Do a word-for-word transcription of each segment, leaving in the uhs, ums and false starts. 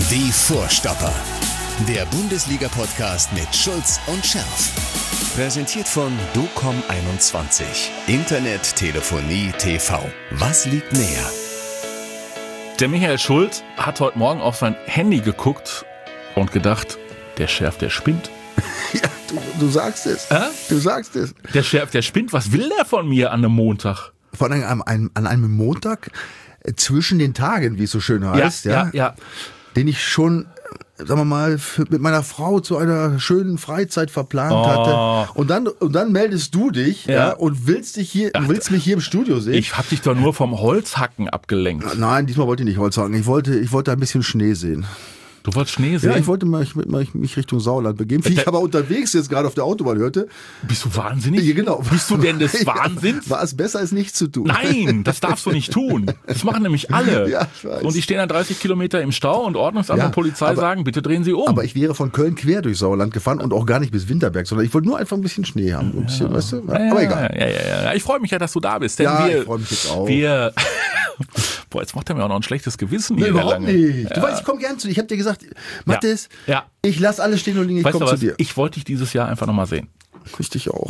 Die Vorstopper. Der Bundesliga-Podcast mit Schulz und Scherf. Präsentiert von docom einundzwanzig. Internet, Telefonie, T V. Was liegt näher? Der Michael Schulz hat heute Morgen auf sein Handy geguckt und gedacht, der Scherf, der spinnt. Ja, du, du sagst es. Äh? Du sagst es. Der Scherf, der spinnt. Was will der von mir an einem Montag? Vor allem an einem, an einem Montag äh, zwischen den Tagen, wie es so schön heißt, ja, ja, ja, ja. den ich schon, sagen wir mal, für, mit meiner Frau zu einer schönen Freizeit verplant Oh. hatte. Und dann, und dann meldest du dich ja. Ja. und willst dich hier, Ach, willst mich hier im Studio sehen. Ich hab dich doch nur vom Holzhacken abgelenkt. Nein, diesmal wollte ich nicht Holz sagen. Ich wollte, ich wollte ein bisschen Schnee sehen. Du wolltest Schnee sehen? Ja, ich wollte mich, mich, mich Richtung Sauerland begeben. Wie ich aber unterwegs jetzt gerade auf der Autobahn hörte. Bist du wahnsinnig? Ja, genau. Bist du denn des Wahnsinns? War es besser, als nichts zu tun? Nein, das darfst du nicht tun. Das machen nämlich alle. Ja, ich weiß. Und die stehen dann dreißig Kilometer im Stau und Ordnungsamt Ja, und Polizei aber- sagen, bitte drehen Sie um. Aber ich wäre von Köln quer durch Sauerland gefahren und auch gar nicht bis Winterberg, sondern ich wollte nur einfach ein bisschen Schnee haben. Ein bisschen, weißt du? Ja, Aber egal. Ja, ja, ja, ja. Ich freue mich ja, dass du da bist. Denn Ja, wir, ich freue mich jetzt auch. Wir, boah, jetzt macht er mir auch noch ein schlechtes Gewissen hier. Nee, der überhaupt Lange. nicht. Du Ja. weißt, ich komme gern zu dir. Ich habe dir gesagt, Mathis, Ja. ich lass alles stehen und liegen, ich Weißt du komme zu was? dir. Ich wollte dich dieses Jahr einfach nochmal sehen. Richtig auch.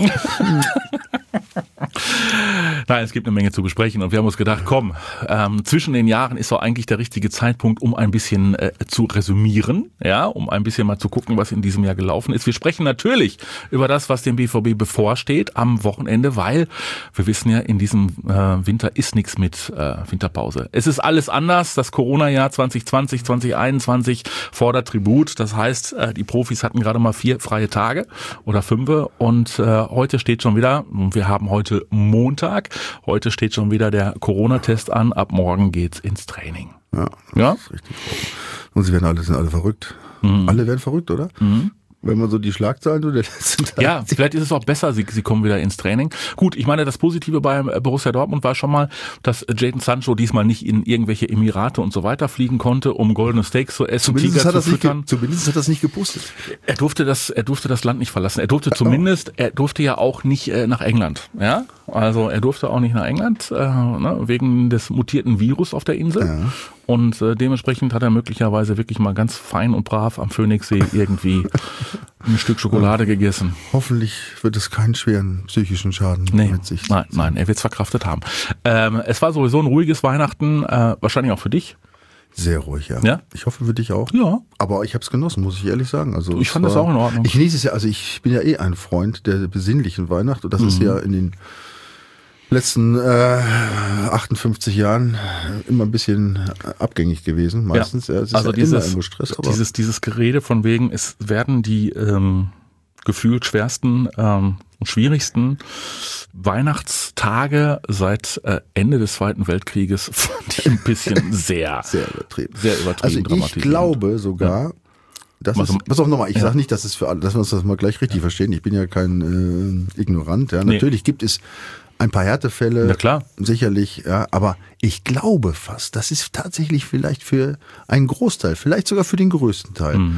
Nein, es gibt eine Menge zu besprechen und wir haben uns gedacht, komm, ähm, zwischen den Jahren ist doch eigentlich der richtige Zeitpunkt, um ein bisschen äh, zu resümieren, ja, um ein bisschen mal zu gucken, was in diesem Jahr gelaufen ist. Wir sprechen natürlich über das, was dem B V B bevorsteht am Wochenende, weil wir wissen ja, in diesem äh, Winter ist nichts mit äh, Winterpause. Es ist alles anders. Das Corona-Jahr zwanzig zwanzig, zwanzig einundzwanzig fordert Tribut. Das heißt, äh, die Profis hatten gerade mal vier freie Tage oder fünfe und äh, heute steht schon wieder, wir haben heute Montag, heute steht schon wieder der Corona-Test an, ab morgen geht's ins Training. Ja, Ja? das ist richtig. Und sie werden alle, sind alle verrückt. Mhm. Alle werden verrückt, oder? Mhm. Wenn man so die Schlagzeilen tut, der letzten Tage. Ja, vielleicht ist es auch besser, sie, sie kommen wieder ins Training. Gut, ich meine, das Positive bei Borussia Dortmund war schon mal, dass Jadon Sancho diesmal nicht in irgendwelche Emirate und so weiter fliegen konnte, um goldene Steaks zu essen, Zumindest Tiger hat, zu das nicht ge- füttern. zumindest hat das nicht gepostet. Er durfte das, er durfte das Land nicht verlassen. Er durfte zumindest, er durfte ja auch nicht äh, nach England. Ja, also er durfte auch nicht nach England äh, ne, wegen des mutierten Virus auf der Insel. Ja. Und äh, dementsprechend hat er möglicherweise wirklich mal ganz fein und brav am Phoenixsee irgendwie ein Stück Schokolade gegessen. Hoffentlich wird es keinen schweren psychischen Schaden Nee, mit sich. nein, nein, er wird es verkraftet haben. Ähm, es war sowieso ein ruhiges Weihnachten, äh, wahrscheinlich auch für dich. Sehr ruhig, ja. Ja? Ich hoffe für dich auch. Ja. Aber ich habe es genossen, muss ich ehrlich sagen. Also Ich es fand das war- auch in Ordnung. Ich genieße es ja, also ich bin ja eh ein Freund der besinnlichen Weihnacht und das ist ja in den letzten äh, achtundfünfzig Jahren immer ein bisschen abgängig gewesen, meistens. Ja. Es ist also ja dieses, immer irgendwo Stress, aber dieses, dieses Gerede von wegen, es werden die ähm, gefühlt schwersten ähm, und schwierigsten Weihnachtstage seit äh, Ende des Zweiten Weltkrieges fand ich ein bisschen sehr, sehr übertrieben. sehr übertrieben Also ich dramatisiert. glaube sogar, das Also- ist, pass auf nochmal, ich Ja. sage nicht, dass es für alle, dass wir uns das mal gleich richtig verstehen. Ich bin ja kein äh, Ignorant. Ja. Nee. Natürlich gibt es ein paar Härtefälle, Na klar. sicherlich, ja, aber ich glaube fast, das ist tatsächlich vielleicht für einen Großteil, vielleicht sogar für den größten Teil, Mhm.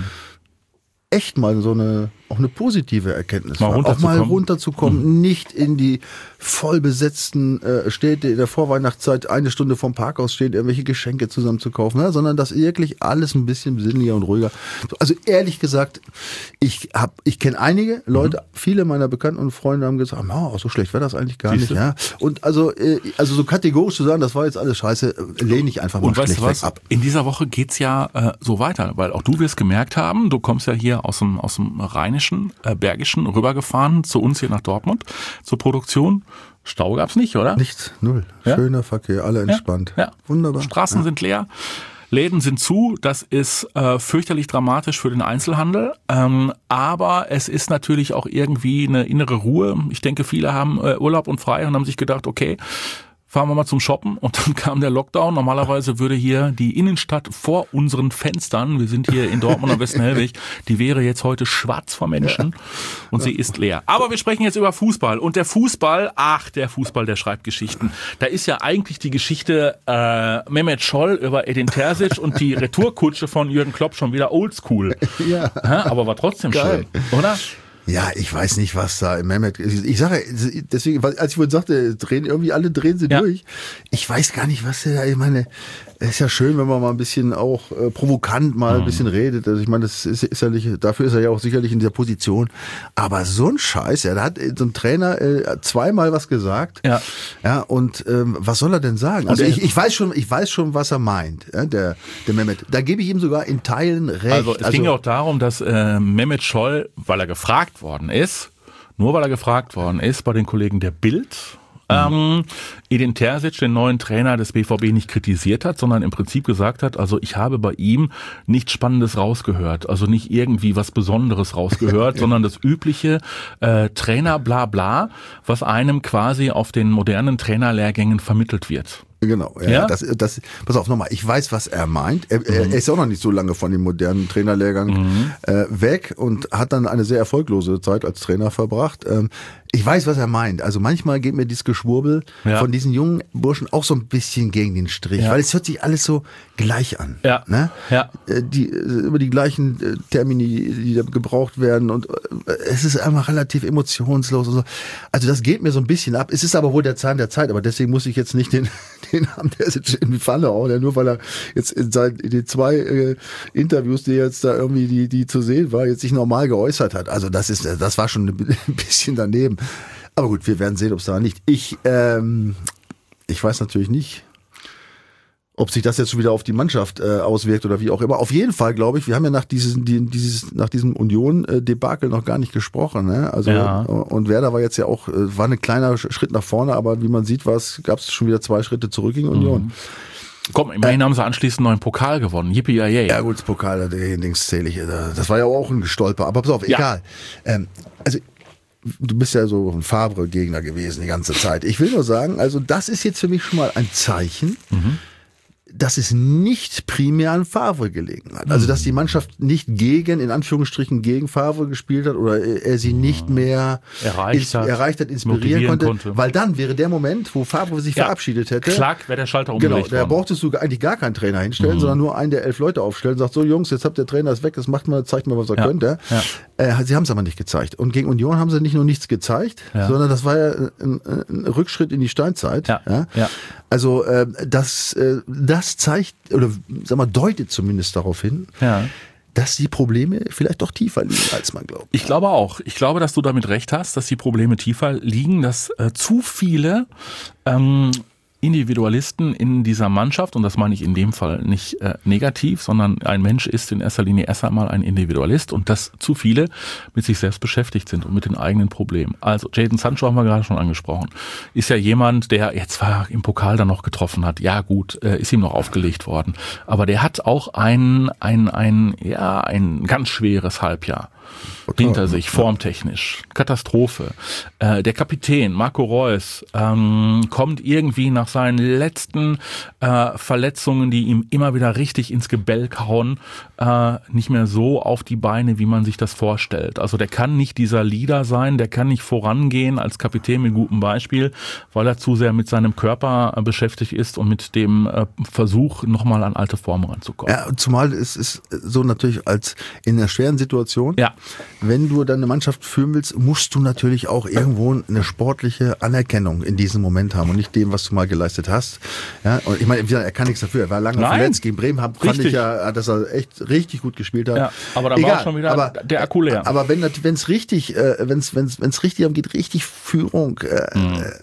echt mal so eine, auch eine positive Erkenntnis Mal war. Auch mal runterzukommen. Mhm. runterzukommen, nicht in die vollbesetzten äh, Städte in der Vorweihnachtszeit eine Stunde vom Parkhaus stehen, irgendwelche Geschenke zusammen zu kaufen, ja, sondern dass wirklich alles ein bisschen besinnlicher und ruhiger. Also ehrlich gesagt, ich hab, ich kenne einige Leute, Mhm. viele meiner Bekannten und Freunde haben gesagt, oh, so schlecht war das eigentlich gar Siehste? nicht, ja. Und also, äh, also so kategorisch zu sagen, das war jetzt alles scheiße, äh, lehne ich einfach mal Und weißt du schlecht was? ab. In dieser Woche geht's ja äh, so weiter, weil auch du wirst gemerkt haben, du kommst ja hier aus dem, aus dem Rheinischen, äh, Bergischen rübergefahren zu uns hier nach Dortmund zur Produktion. Stau gab's nicht, oder? Nichts, null. Ja? Schöner Verkehr, alle entspannt. Ja. Wunderbar. Straßen ja. sind leer. Läden sind zu, das ist äh, fürchterlich dramatisch für den Einzelhandel, ähm, aber es ist natürlich auch irgendwie eine innere Ruhe. Ich denke, viele haben äh, Urlaub und frei und haben sich gedacht, okay, fahren wir mal zum Shoppen und dann kam der Lockdown. Normalerweise würde hier die Innenstadt vor unseren Fenstern, wir sind hier in Dortmund am Westenhellwig, die wäre jetzt heute schwarz vor Menschen und sie ist leer. Aber wir sprechen jetzt über Fußball und der Fußball, ach, der Fußball, der schreibt Geschichten. Da ist ja eigentlich die Geschichte äh, Mehmet Scholl über Edin Terzic und die Retourkutsche von Jürgen Klopp schon wieder oldschool. Ja. Ja, aber war trotzdem Geil. schön, oder? Ja, ich weiß nicht, was da im Mehmet ist. Ich sage, deswegen, als ich vorhin sagte, drehen irgendwie alle drehen sie Ja. durch. Ich weiß gar nicht, was der da, ich meine, ist ja schön, wenn man mal ein bisschen auch äh, provokant mal ein bisschen redet. Also ich meine, das ist, ist ja nicht, dafür ist er ja auch sicherlich in dieser Position. Aber so ein Scheiß, ja, da hat so ein Trainer äh, zweimal was gesagt. Ja. Ja, und ähm, was soll er denn sagen? Also ich, ich weiß schon, ich weiß schon, was er meint, ja, der, der Mehmet. Da gebe ich ihm sogar in Teilen recht. Also es also, ging ja auch darum, dass äh, Mehmet Scholl, weil er gefragt worden ist, nur weil er gefragt worden ist bei den Kollegen der Bild, Ähm, Edin Terzic, den neuen Trainer des B V B, nicht kritisiert hat, sondern im Prinzip gesagt hat, also ich habe bei ihm nichts Spannendes rausgehört, also nicht irgendwie was Besonderes rausgehört, ja. sondern das übliche äh, Trainer bla bla, was einem quasi auf den modernen Trainerlehrgängen vermittelt wird. Genau, ja, ja? Das, das, pass auf nochmal, ich weiß, was er meint. Er, mhm. er ist auch noch nicht so lange von dem modernen Trainerlehrgang mhm. äh, weg und hat dann eine sehr erfolglose Zeit als Trainer verbracht. Ähm, ich weiß, was er meint. Also manchmal geht mir dieses Geschwurbel ja. von diesen jungen Burschen auch so ein bisschen gegen den Strich, ja. weil es hört sich alles so gleich an. Ja. Ne? Ja. Die, über die gleichen Termini, die da gebraucht werden und es ist einfach relativ emotionslos und so. Also das geht mir so ein bisschen ab. Es ist aber wohl der Zahn der Zeit, aber deswegen muss ich jetzt nicht den den Namen der ist in die Pfanne hauen, ja, nur weil er jetzt in, seinen, in den zwei äh, Interviews, die jetzt da irgendwie die, die zu sehen war, jetzt sich normal geäußert hat. Also das ist, das war schon ein bisschen daneben. Aber gut, wir werden sehen, ob es da nicht. Ich, ähm, ich weiß natürlich nicht, ob sich das jetzt schon wieder auf die Mannschaft äh, auswirkt oder wie auch immer. Auf jeden Fall, glaube ich, wir haben ja nach diesem, die, dieses, nach diesem Union-Debakel noch gar nicht gesprochen. Ne? Also ja. Und Werder war jetzt ja auch, war ein kleiner Schritt nach vorne, aber wie man sieht, gab es schon wieder zwei Schritte zurück gegen Union. Mhm. Komm, immerhin äh, haben sie anschließend einen neuen Pokal gewonnen. Yippie, ja, ja. Ja gut, das Pokal, den Dings zähle ich. Das war ja auch ein Gestolper. Aber pass auf, ja. egal. Ähm, also du bist ja so ein Favre-Gegner gewesen die ganze Zeit. Ich will nur sagen, also das ist jetzt für mich schon mal ein Zeichen, mhm. dass es nicht primär an Favre gelegen hat. Also, dass die Mannschaft nicht gegen, in Anführungsstrichen, gegen Favre gespielt hat oder er sie nicht mehr erreicht ins, hat, erreicht hat inspirieren konnte, konnte. Weil dann wäre der Moment, wo Favre sich ja. verabschiedet hätte. Klack, wäre der Schalter umgelegt Genau, da brauchtest du eigentlich gar keinen Trainer hinstellen, mhm. sondern nur einen, der elf Leute aufstellt und sagt, so Jungs, jetzt habt der Trainer ist weg, das macht mal, zeigt mal, was er ja. könnte. Ja. Äh, sie haben es aber nicht gezeigt. Und gegen Union haben sie nicht nur nichts gezeigt, ja. sondern das war ja ein, ein Rückschritt in die Steinzeit. Ja. Ja? Ja. Also äh, das, äh, das zeigt, oder sag mal, deutet zumindest darauf hin, ja. dass die Probleme vielleicht doch tiefer liegen, als man glaubt. Ich glaube auch. Ich glaube, dass du damit recht hast, dass die Probleme tiefer liegen, dass äh, zu viele ähm, Individualisten in dieser Mannschaft, und das meine ich in dem Fall nicht äh, negativ, sondern ein Mensch ist in erster Linie erst einmal ein Individualist und dass zu viele mit sich selbst beschäftigt sind und mit den eigenen Problemen. Also Jadon Sancho haben wir gerade schon angesprochen. Ist ja jemand, der jetzt zwar im Pokal dann noch getroffen hat, ja gut, äh, ist ihm noch aufgelegt worden, aber der hat auch ein, ein, ein, ja, ein ganz schweres Halbjahr hinter sich, formtechnisch. Katastrophe. Äh, der Kapitän, Marco Reus, ähm, kommt irgendwie nach seinen letzten äh, Verletzungen, die ihm immer wieder richtig ins Gebälk hauen, äh, nicht mehr so auf die Beine, wie man sich das vorstellt. Also der kann nicht dieser Leader sein, der kann nicht vorangehen als Kapitän mit gutem Beispiel, weil er zu sehr mit seinem Körper äh, beschäftigt ist und mit dem äh, Versuch, nochmal an alte Formen ranzukommen. Ja, zumal es ist so natürlich als in einer schweren Situation, ja. wenn du deine Mannschaft führen willst, musst du natürlich auch irgendwo eine sportliche Anerkennung in diesem Moment haben und nicht dem, was du mal geleistet hast. Ja, und ich meine, er kann nichts dafür. Er war lange Nein. verletzt. Gegen Bremen fand richtig. ich ja, dass er echt richtig gut gespielt hat. Ja, aber dann Egal, war schon wieder aber, der Akku leer. Aber wenn es richtig, äh, wenn es wenn es richtig geht, richtig Führung. Äh, mhm. äh,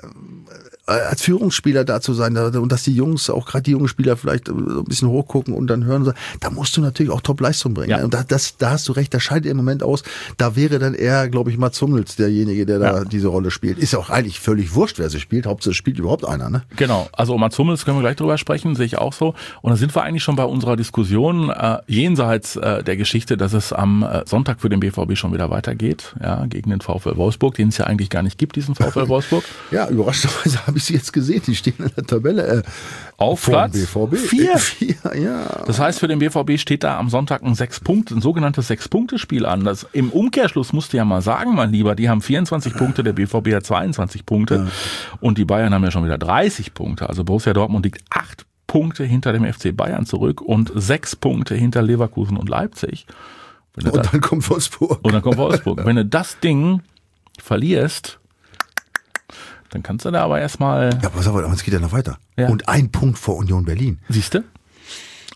als Führungsspieler da zu sein und dass die Jungs, auch gerade die jungen Spieler vielleicht ein bisschen hochgucken und dann hören, da musst du natürlich auch Top-Leistung bringen. Ja. Und da, das, da hast du recht, das scheidet im Moment aus. Da wäre dann eher, glaube ich, Mats Hummels derjenige, der da ja. diese Rolle spielt. Ist ja auch eigentlich völlig wurscht, wer sie spielt. Hauptsache es spielt überhaupt einer. Ne? Genau, also Mats Hummels können wir gleich drüber sprechen, sehe ich auch so. Und da sind wir eigentlich schon bei unserer Diskussion äh, jenseits äh, der Geschichte, dass es am äh, Sonntag für den B V B schon wieder weitergeht, ja, gegen den VfL Wolfsburg, den es ja eigentlich gar nicht gibt, diesen VfL Wolfsburg. Ja, überraschenderweise habe ich sie jetzt gesehen. Die stehen in der Tabelle äh, auf Platz B V B. vier. vier ja. Das heißt, für den B V B steht da am Sonntag ein sechs Punkte, ein sogenanntes Sechs-Punkte-Spiel an. Das, im Umkehrschluss musst du ja mal sagen, mein Lieber, die haben vierundzwanzig Punkte, der B V B hat zweiundzwanzig Punkte ja. und die Bayern haben ja schon wieder dreißig Punkte. Also Borussia Dortmund liegt acht Punkte hinter dem F C Bayern zurück und sechs Punkte hinter Leverkusen und Leipzig. Und dann das, kommt Wolfsburg. Und dann kommt Wolfsburg. Wenn du das Ding verlierst, dann kannst du da aber erstmal... Ja, pass auf, aber es geht ja noch weiter. Ja. Und ein Punkt vor Union Berlin. Siehst du?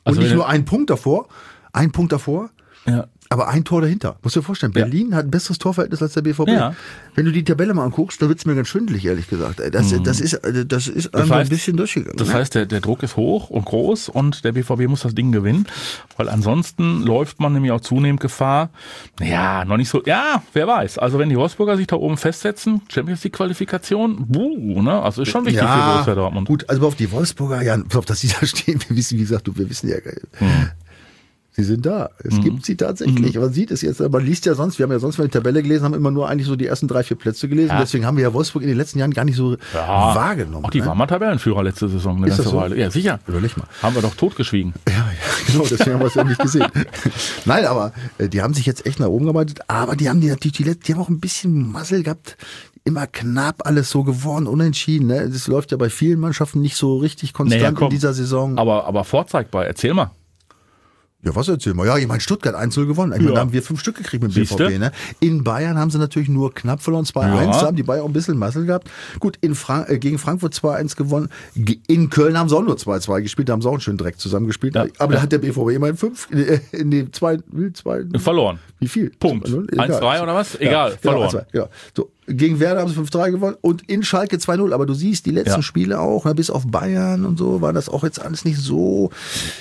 Und nicht wenn- nur einen Punkt davor, ein Punkt davor, Ja. aber ein Tor dahinter. Musst du dir vorstellen, Berlin hat ein besseres Torverhältnis als der B V B. Ja. Wenn du die Tabelle mal anguckst, da wird's mir ganz schwindelig, ehrlich gesagt. Ey, Das, das ist, das ist einfach ein heißt- bisschen durchgegangen. Das ne? heißt, der, der Druck ist hoch und groß und der B V B muss das Ding gewinnen, weil ansonsten läuft man nämlich auch zunehmend Gefahr. Ja, noch nicht so, ja, wer weiß. Also wenn die Wolfsburger sich da oben festsetzen, Champions League Qualifikation, buh, ne? Also ist schon wichtig für Borussia Dortmund. Gut, also auf die Wolfsburger, ja, pass auf, dass sie da stehen, wir wissen, wie gesagt, du, wir wissen ja, Hm. sie sind da. Es gibt sie tatsächlich. Man sieht es jetzt, man liest ja sonst, wir haben ja sonst mal die Tabelle gelesen, haben immer nur eigentlich so die ersten drei, vier Plätze gelesen. Ja. Deswegen haben wir ja Wolfsburg in den letzten Jahren gar nicht so Ja. wahrgenommen. Auch die ne? waren mal Tabellenführer letzte Saison, eine Ist das ganze so? Weile. Ja, sicher. Überleg mal. Haben wir doch totgeschwiegen. Ja, ja, genau, deswegen haben wir es ja nicht gesehen. Nein, aber äh, die haben sich jetzt echt nach oben gearbeitet, aber die haben die natürlich, die, Let- die haben auch ein bisschen Massel gehabt, immer knapp alles so geworden, unentschieden. Ne? Das läuft ja bei vielen Mannschaften nicht so richtig konstant Naja, komm. in dieser Saison. Aber, aber vorzeigbar, erzähl mal. Ja, was erzählen wir? Ja, ich meine, Stuttgart eins null gewonnen. Ich meine, Ja. da haben wir fünf Stück gekriegt mit dem B V B. Siehste? Ne? In Bayern haben sie natürlich nur knapp verloren, zwei eins. Ja. Da haben die Bayern auch ein bisschen Massel gehabt. Gut, in Frank äh, gegen Frankfurt zwei eins gewonnen. Ge- In Köln haben sie auch nur zwei zwei gespielt. Da haben sie auch einen schönen Dreck zusammengespielt. Ja. Aber Ja. da hat der B V B immerhin fünf, äh, in den zwei, zwei, Verloren. wie viel? Punkt. Egal. eins drei oder was? Egal, ja, verloren. Genau, eins zwei, ja. So, gegen Werder haben sie fünf drei gewonnen und in Schalke zwei null. Aber du siehst, die letzten Ja. Spiele auch, ne, bis auf Bayern und so, war das auch jetzt alles nicht so.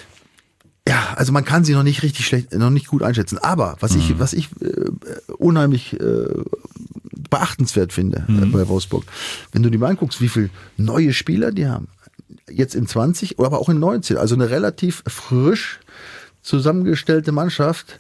Ja, also man kann sie noch nicht richtig schlecht, noch nicht gut einschätzen. Aber was Mhm. ich, was ich äh, unheimlich äh, beachtenswert finde äh, Mhm. bei Wolfsburg, wenn du dir mal anguckst, wie viele neue Spieler die haben, jetzt in zwanzig, aber auch in neunzehn, also eine relativ frisch zusammengestellte Mannschaft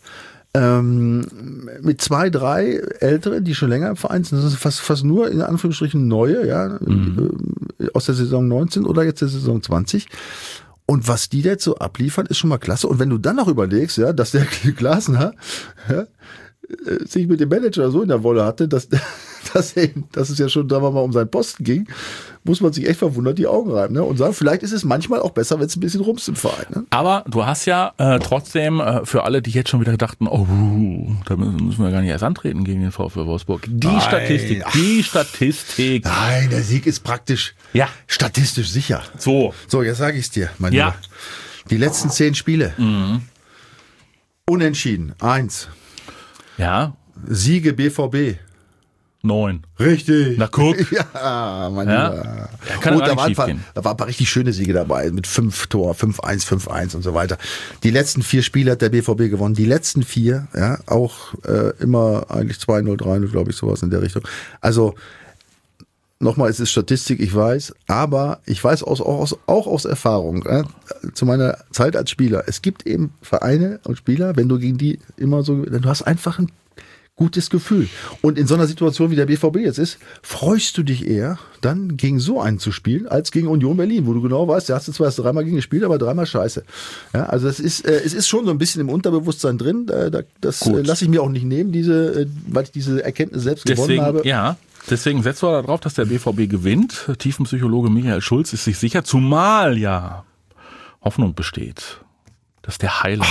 ähm, mit zwei, drei Ältere, die schon länger im Verein sind. Das ist fast, fast nur in Anführungsstrichen neue, ja, äh, aus der Saison neunzehn oder jetzt der Saison zwanzig. Und was die da jetzt so abliefern, ist schon mal klasse. Und wenn du dann noch überlegst, ja, dass der Glasner ja, äh, sich mit dem Manager so in der Wolle hatte, dass, dass, er, dass es ja schon, sagen wir mal, um seinen Posten ging, muss man sich echt verwundert die Augen reiben. Ne? Und sagen, vielleicht ist es manchmal auch besser, wenn es ein bisschen rumst im Verein. Ne? Aber du hast ja äh, trotzdem äh, für alle, die jetzt schon wieder dachten, oh, da müssen wir gar nicht erst antreten gegen den VfL Wolfsburg. Die Nein. Statistik, die Statistik. Nein, der Sieg ist praktisch Ja. statistisch sicher. So. So, jetzt sage ich es dir, mein Ja. Lieber. Die letzten zehn Spiele. Unentschieden. Eins. Ja, Siege B V B. neun. Richtig. Na, guck. Ja, mein Ja. Lieber. Ja, kann Und gar da nicht waren, ein schief paar, gehen. da waren ein paar richtig schöne Siege dabei, mit fünf Tor, fünf eins, fünf eins und so weiter. Die letzten vier Spiele hat der B V B gewonnen. Die letzten vier, ja, auch äh, immer eigentlich zwei null, drei null, glaube ich, sowas in der Richtung. Also, nochmal, es ist Statistik, ich weiß, aber ich weiß aus, auch, aus, auch aus Erfahrung, ja, zu meiner Zeit als Spieler, es gibt eben Vereine und Spieler, wenn du gegen die immer so, du hast einfach ein gutes Gefühl. Und in so einer Situation, wie der B V B jetzt ist, freust du dich eher, dann gegen so einen zu spielen, als gegen Union Berlin, wo du genau weißt, der hast du zwar erst dreimal gegen gespielt, aber dreimal scheiße. Ja, also das ist, äh, es ist schon so ein bisschen im Unterbewusstsein drin, äh, da, das äh, lasse ich mir auch nicht nehmen, diese, äh, weil ich diese Erkenntnis selbst gewonnen Deswegen, habe. ja, deswegen setzt wir darauf, dass der B V B gewinnt. Tiefenpsychologe Michael Schulz ist sich sicher, zumal ja Hoffnung besteht, dass der Heiland,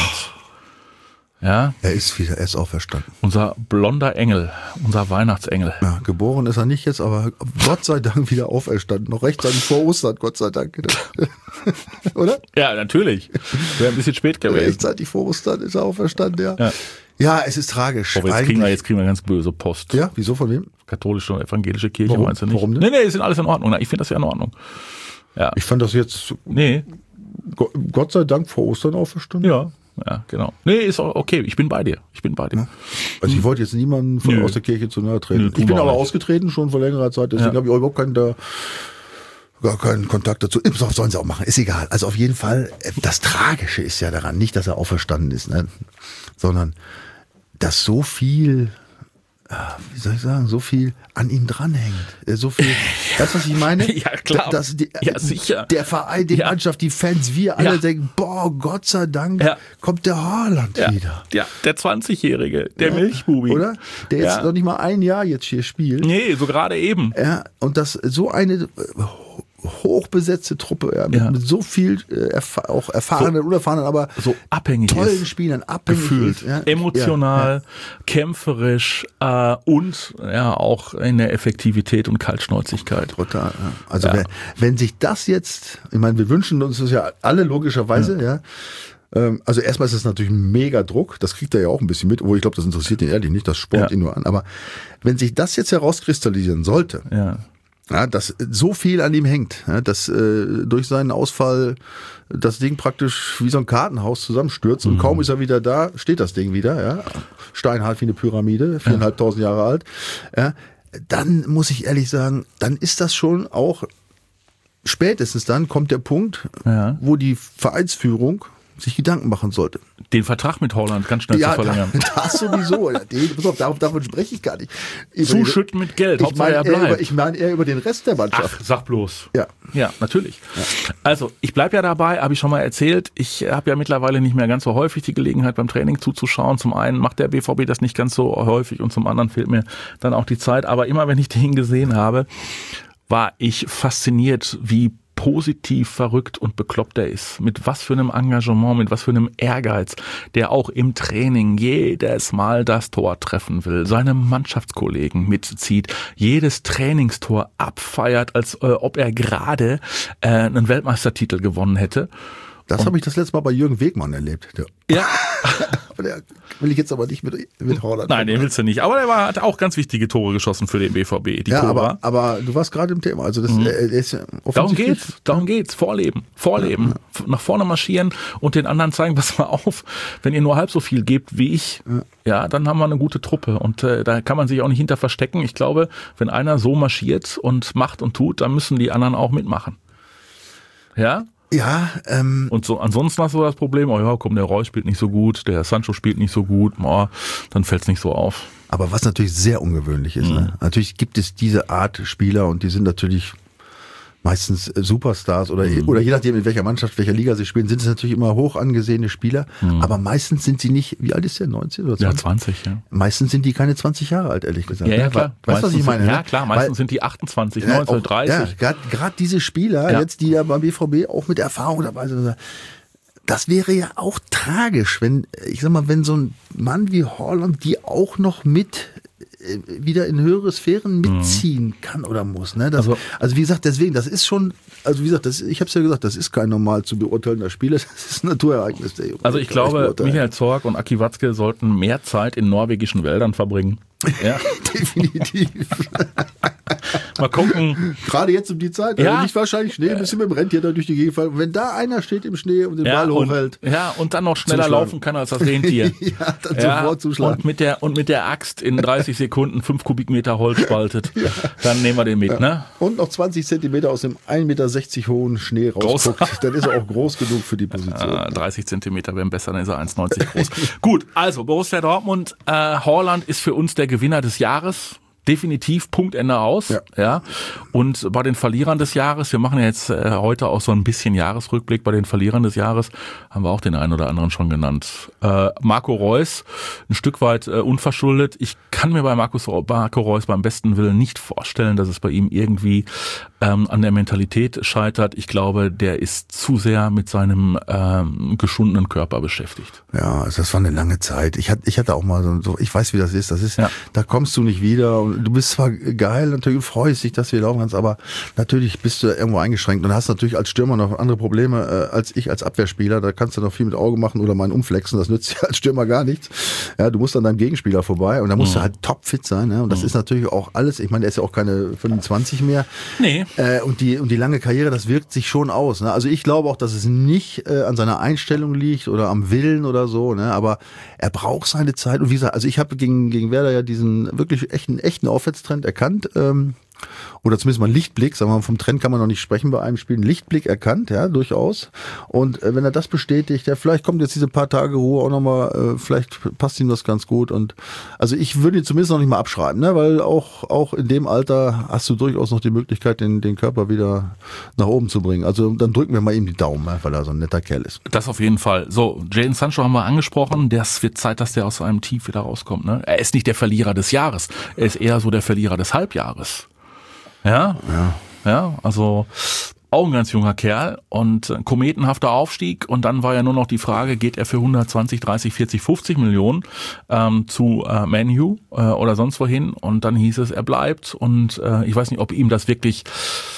ja, Er ist wieder, er ist auferstanden. unser blonder Engel, unser Weihnachtsengel. Ja, geboren ist er nicht jetzt, aber Gott sei Dank wieder auferstanden. Noch rechtzeitig vor Ostern, Gott sei Dank. Oder? Ja, natürlich. Wäre ein bisschen spät gewesen. Rechtzeitig vor Ostern ist er auferstanden, ja. Ja. Ja, es ist tragisch. Aber jetzt kriegen, wir, Eigentlich- jetzt kriegen wir ganz böse Post. Ja, wieso von wem? Katholische und evangelische Kirche, Warum? meinst du nicht? Warum nicht? Nee, nee, ist alles in Ordnung. Na, ich finde das ja in Ordnung. Ja. Ich fand das jetzt Nee, Go- Gott sei Dank vor Ostern auferstanden. ja, ja, genau. Nee, ist auch okay. Ich bin bei dir. Ich bin bei dir. Also ich wollte jetzt niemanden von Nö. aus der Kirche zu nahe treten. Nö, tun ich bin wir aber auch nicht. ausgetreten schon vor längerer Zeit, deswegen Ja. habe ich auch überhaupt keinen, da, gar keinen Kontakt dazu. Im Sof sollen sie auch machen, ist egal. Also auf jeden Fall, äh, das Tragische ist ja daran, nicht, dass er auferstanden ist, ne? Sondern, dass so viel, äh, wie soll ich sagen, so viel an ihm dranhängt. Äh, So viel, weißt du, was ich meine? Ja, klar. Da- Dass die, Ja, sicher. Der Verein, die Ja. Mannschaft, die Fans, wir alle Ja. denken, boah, Gott sei Dank Ja. kommt der Haaland Ja, wieder. ja, der zwanzigjährige, der Milchbubi. Oder? Der jetzt Ja. noch nicht mal ein Jahr jetzt hier spielt. Nee, so gerade eben. Ja, und das so eine äh, hochbesetzte Truppe, ja, mit, Ja. mit so viel äh, erf auch erfahrenen, unerfahrenen, aber So abhängig tollen ist. Spielern, abhängig Gefühlt, ist, ja. emotional, kämpferisch äh, und ja auch in der Effektivität und Kaltschnäuzigkeit. Total, ja. Also Ja. Wenn, wenn sich das jetzt, ich meine, wir wünschen uns das ja alle logischerweise, ja, Ähm, also erstmal ist es natürlich ein mega Druck, das kriegt er ja auch ein bisschen mit, obwohl ich glaube, das interessiert ihn ehrlich nicht, das spornt Ja. ihn nur an. Aber wenn sich das jetzt herauskristallisieren sollte, Ja. ja, dass so viel an ihm hängt, ja, dass äh, durch seinen Ausfall das Ding praktisch wie so ein Kartenhaus zusammenstürzt und Mhm. kaum ist er wieder da, steht das Ding wieder, ja, steinhart wie eine Pyramide, viereinhalbtausend Jahre alt, ja, dann muss ich ehrlich sagen, dann ist das schon auch, spätestens dann kommt der Punkt, Ja. wo die Vereinsführung sich Gedanken machen sollte. Den Vertrag mit Holland ganz schnell Ja, zu verlängern. das sowieso. Den, pass auf, davon, davon spreche ich gar nicht. Über Zuschütten mit Geld, Ich Hauptsache meine er eher, bleibt. über- ich meine eher über den Rest der Mannschaft. Ach, sag bloß. Ja. Ja, natürlich. Also, ich bleibe ja dabei, habe ich schon mal erzählt. Ich habe ja mittlerweile nicht mehr ganz so häufig die Gelegenheit, beim Training zuzuschauen. Zum einen macht der B V B das nicht ganz so häufig und zum anderen fehlt mir dann auch die Zeit. Aber immer, wenn ich den gesehen habe, war ich fasziniert, wie positiv, verrückt und bekloppt er ist. Mit was für einem Engagement, mit was für einem Ehrgeiz, der auch im Training jedes Mal das Tor treffen will, seine Mannschaftskollegen mitzieht, jedes Trainingstor abfeiert, als äh, ob er gerade äh, einen Weltmeistertitel gewonnen hätte. Das habe ich das letzte Mal bei Jürgen Wegmann erlebt. Der, Ja. der will ich jetzt aber nicht mit, mit Holland. Nein, den willst du nicht. Aber der war, hat auch ganz wichtige Tore geschossen für den B V B. Die Ja, Cobra. aber, aber du warst gerade im Thema. Also das Mhm. äh, ist ja Darum offensichtlich- geht's, darum geht's. Vorleben, vorleben, F- nach vorne marschieren und den anderen zeigen, pass mal auf, wenn ihr nur halb so viel gebt wie ich, ja, dann haben wir eine gute Truppe und äh, da kann man sich auch nicht hinter verstecken. Ich glaube, wenn einer so marschiert und macht und tut, dann müssen die anderen auch mitmachen. Ja? Ja, ähm, Und so, ansonsten hast du das Problem, oh ja, komm, der Reus spielt nicht so gut, der Sancho spielt nicht so gut, oh, dann fällt's nicht so auf. aber was natürlich sehr ungewöhnlich ist, ne? Natürlich gibt es diese Art Spieler und die sind natürlich meistens äh, Superstars oder, oder je nachdem in welcher Mannschaft, welcher Liga sie spielen, sind es natürlich immer hoch angesehene Spieler, aber meistens sind sie nicht, wie alt ist der, neunzehn oder Ja, zwanzig? zwanzig, ja. Meistest sind die keine zwanzig Jahre alt, ehrlich gesagt. Ja, ja, ne? klar. Weißt du, was Meistens ich meine? Sind, ne? ja, klar, meistens Weil- sind die achtundzwanzig, Ja, neunzehn, auch- dreißig. Ja, gerade diese Spieler, Ja. jetzt, die ja beim B V B auch mit Erfahrung dabei sind, das wäre ja auch tragisch, wenn, ich sag mal, wenn so ein Mann wie Haaland die auch noch mit äh, wieder in höhere Sphären mitziehen kann oder muss. Ne? Das, also, Also- wie gesagt, deswegen, das ist schon, also wie gesagt, das, ich habe es ja gesagt, das ist kein normal zu beurteilender Spieler, das ist ein Naturereignis. Der Junge. Also ich Kann man glaube, echt beurteilen. Michael Zorc und Aki Watzke sollten mehr Zeit in norwegischen Wäldern verbringen. Ja. Definitiv. Mal gucken. Gerade jetzt um die Zeit, Ja. also nicht wahrscheinlich Schnee, ein bisschen mit dem Rentier da durch die Gegend fallen. Wenn da einer steht im Schnee und den Ja Ball und, hochhält, ja, und dann noch schneller Zuschlagen. laufen kann als das Rentier. ja, dann sofort zuschlagen. Und mit der und mit der Axt in dreißig Sekunden fünf Kubikmeter Holz spaltet. Dann nehmen wir den mit, ne? Und noch zwanzig Zentimeter aus dem ein Meter sechzig hohen Schnee rausguckt, Groß. dann ist er auch groß genug für die Position. Äh, dreißig Zentimeter wären besser, dann ist er eins neunzig groß. Gut, also Borussia Dortmund, äh, Haaland ist für uns der Gewinner des Jahres. Definitiv, Punktende aus. Ja. Ja. Und bei den Verlierern des Jahres, wir machen ja jetzt äh, heute auch so ein bisschen Jahresrückblick, bei den Verlierern des Jahres haben wir auch den einen oder anderen schon genannt. Äh, Marco Reus, ein Stück weit äh, unverschuldet. Ich kann mir bei Markus, Marco Reus beim besten Willen nicht vorstellen, dass es bei ihm irgendwie ähm, an der Mentalität scheitert. Ich glaube, der ist zu sehr mit seinem ähm, geschundenen Körper beschäftigt. Ja, also das war eine lange Zeit. Ich hatte, ich hatte auch mal so, so, ich weiß, wie das ist. Das ist, Ja. da kommst du nicht wieder. Und du bist zwar geil, natürlich freust dich, dass du wieder laufen kannst, aber natürlich bist du irgendwo eingeschränkt und hast natürlich als Stürmer noch andere Probleme äh, als ich als Abwehrspieler. Da kannst du noch viel mit Auge machen oder mal umflexen. Das nützt dir als Stürmer gar nichts. Ja, du musst an deinem Gegenspieler vorbei und da musst Mhm. du halt topfit sein. Ne? Und das Mhm. ist natürlich auch alles. Ich meine, der ist ja auch keine fünfundzwanzig mehr. Nee. Äh, und die und die lange Karriere, das wirkt sich schon aus. Ne? Also ich glaube auch, dass es nicht äh, an seiner Einstellung liegt oder am Willen oder so. Ne? Aber er braucht seine Zeit. Und wie gesagt, also ich habe gegen gegen Werder ja diesen wirklich echten echten Aufwärtstrend erkannt. Ähm, oder zumindest mal einen Lichtblick, sagen wir mal, vom Trend kann man noch nicht sprechen bei einem Spiel, einen Lichtblick erkannt, ja, durchaus. Und äh, wenn er das bestätigt, ja, vielleicht kommt jetzt diese paar Tage Ruhe auch nochmal, äh, vielleicht passt ihm das ganz gut. Und also ich würde ihn zumindest noch nicht mal abschreiben, ne, weil auch auch in dem Alter hast du durchaus noch die Möglichkeit, den den Körper wieder nach oben zu bringen. Also dann drücken wir mal ihm die Daumen, ne, weil er so ein netter Kerl ist. Das auf jeden Fall. So, Jadon Sancho haben wir angesprochen. Das wird Zeit, dass der aus seinem Tief wieder rauskommt. Ne? Er ist nicht der Verlierer des Jahres. Er ist eher so der Verlierer des Halbjahres. Ja, Ja. ja, also auch ein ganz junger Kerl und ein kometenhafter Aufstieg und dann war ja nur noch die Frage, geht er für hundertzwanzig, dreißig, vierzig, fünfzig Millionen ähm, zu äh, Man U äh, oder sonst wohin und dann hieß es, er bleibt und äh, ich weiß nicht, ob ihm das wirklich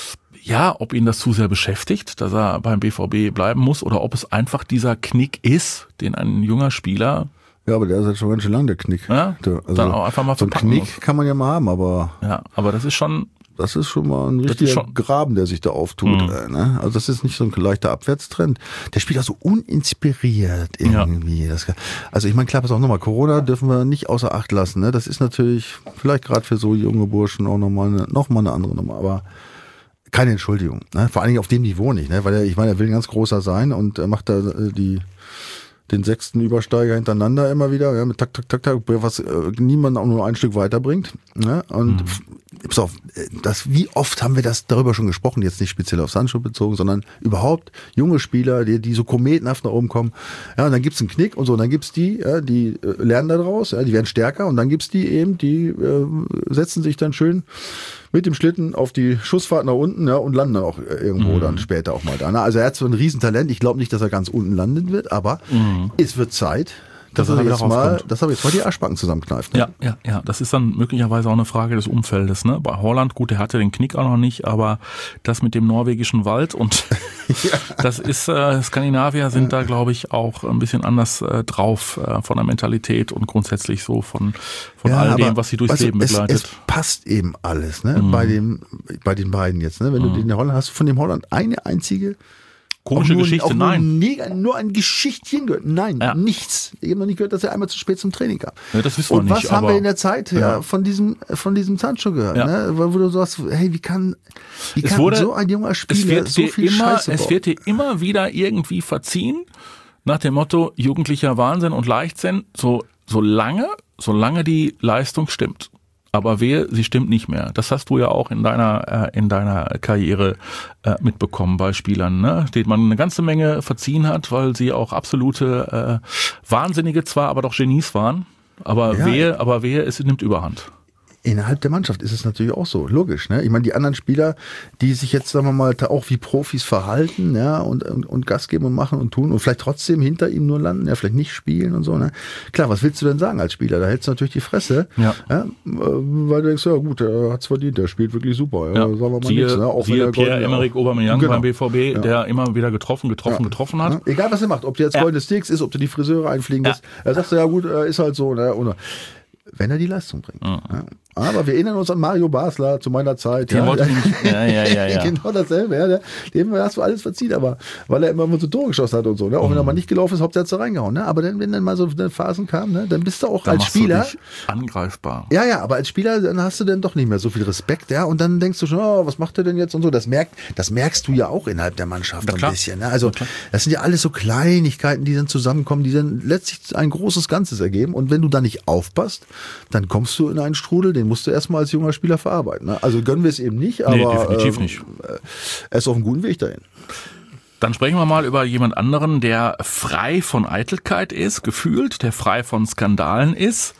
ja, ob ihn das zu sehr beschäftigt, dass er beim B V B bleiben muss, oder ob es einfach dieser Knick ist, den ein junger Spieler... Ja, aber der ist halt schon ganz schön lang, der Knick. Ja, der, also dann auch einfach mal so ein verpacken Knick muss. kann man ja mal haben, aber... Ja, aber das ist schon... Das ist schon mal ein Das richtiger ist schon- Graben, der sich da auftut. Mhm. Äh, ne? Also das ist nicht so ein leichter Abwärtstrend. Der spielt auch so uninspiriert irgendwie. Das, also ich meine, klar, pass auch nochmal, Corona dürfen wir nicht außer Acht lassen. Ne? Das ist natürlich vielleicht gerade für so junge Burschen auch nochmal eine, noch mal eine andere Nummer. Aber keine Entschuldigung. Ne? Vor allen Dingen auf dem Niveau nicht. Ne? Weil er, ich meine, er will ein ganz großer sein und er macht da äh, die... den sechsten Übersteiger hintereinander immer wieder, ja, mit tak, tak, tak, tak, was äh, niemand auch nur ein Stück weiterbringt. Ne? Und mhm. pass auf, das, wie oft haben wir das darüber schon gesprochen, jetzt nicht speziell auf Sancho bezogen, sondern überhaupt junge Spieler, die, die so kometenhaft nach oben kommen. Ja, und dann gibt's einen Knick und so, und dann gibt's die, ja, die äh, lernen da draus, ja, die werden stärker, und dann gibt's die eben, die äh, setzen sich dann schön mit dem Schlitten auf die Schussfahrt nach unten, ja, und landen dann auch irgendwo mhm. dann später auch mal da. Ne? Also er hat so ein Riesentalent. Ich glaube nicht, dass er ganz unten landen wird, aber Mhm. es wird Zeit, dass Dass er er wieder jetzt mal, rauskommt. dass er jetzt mal die Arschbacken zusammenkneift. Ne? Ja, ja, ja. Das ist dann möglicherweise auch eine Frage des Umfeldes. Ne? Bei Haaland, gut, der hatte den Knick auch noch nicht, aber das mit dem norwegischen Wald und Ja. das ist, äh, Skandinavier sind da, glaube ich, auch ein bisschen anders äh, drauf äh, von der Mentalität und grundsätzlich so von, von Ja, all aber, dem, was sie durchs weißt du, Leben es, begleitet. es passt eben alles, ne? Mhm. Bei dem, bei den beiden jetzt, ne? Wenn du den Holland hast, du von dem Holland eine einzige Komische auch nur, Geschichte, auch nur, nein. neg- nur ein Geschichtchen gehört. Nein, Ja. nichts. Ich habe noch nicht gehört, dass er einmal zu spät zum Training kam. Ja, das wissen wir Und nicht, was haben aber- wir in der Zeit ja, Ja. von diesem von diesem Sancho gehört? Ja. Ne? Wo wo du sagst, hey, wie kann, wie Es kann wurde- so ein junger Es Spieler wird, so dir viel immer, Scheiße es bauen? wird dir immer wieder irgendwie verziehen, nach dem Motto jugendlicher Wahnsinn und Leichtsinn, so, solange, solange die Leistung stimmt. Aber wehe, sie stimmt nicht mehr. Das hast du ja auch in deiner, äh, in deiner Karriere äh, mitbekommen bei Spielern, ne? Denen man eine ganze Menge verziehen hat, weil sie auch absolute äh, Wahnsinnige zwar, aber doch Genies waren. Aber Ja. wehe, aber wehe, es nimmt Überhand. Innerhalb der Mannschaft ist es natürlich auch so, logisch. Ne? Ich meine, die anderen Spieler, die sich jetzt, sagen wir mal, auch wie Profis verhalten, ja, und, und, und Gas geben und machen und tun und vielleicht trotzdem hinter ihm nur landen, ja, vielleicht nicht spielen und so. Ne? Klar, was willst du denn sagen als Spieler? Da hältst du natürlich die Fresse, Ja. Ja, weil du denkst, ja gut, der hat's verdient, der spielt wirklich super. Ja, Ja, sagen wir mal siehe, nichts, ne? Auch wenn siehe der Pierre-Emerick Golden- Aubameyang Genau. beim B V B, Ja. der immer wieder getroffen, getroffen, Ja. getroffen hat. Ja, egal, was er macht, ob du jetzt Ja. goldene Sticks ist, ob du die Friseure einfliegen Ja. lässt, er sagt ja gut, äh, ist halt so, ne? Oder wenn er die Leistung bringt. Mhm. Ja. Aber wir erinnern uns an Mario Basler zu meiner Zeit. Den ja. wollte ich nicht- ja, ja, ja, ja. Genau dasselbe, ja. Der, dem hast du alles verziehen, aber weil er immer so Tore geschossen hat und so, ne? Auch wenn er mal nicht gelaufen ist, Hauptsache hat er reingehauen, ne? Aber dann, wenn dann mal so Phasen kamen, ne? Dann bist du auch Da als machst du Spieler. dich angreifbar. Ja, ja, aber als Spieler, dann hast du dann doch nicht mehr so viel Respekt, ja, und dann denkst du schon, oh, was macht er denn jetzt und so. Das merkt, das merkst du ja auch innerhalb der Mannschaft Na so ein klar. bisschen, ne? Also, das sind ja alles so Kleinigkeiten, die dann zusammenkommen, die dann letztlich ein großes Ganzes ergeben. Und wenn du da nicht aufpasst, dann kommst du in einen Strudel, den musst du erstmal als junger Spieler verarbeiten, ne? Also gönnen wir es eben nicht, aber Nee, definitiv ähm, nicht. äh, er ist auf einem guten Weg dahin. Dann sprechen wir mal über jemand anderen, der frei von Eitelkeit ist, gefühlt, der frei von Skandalen ist,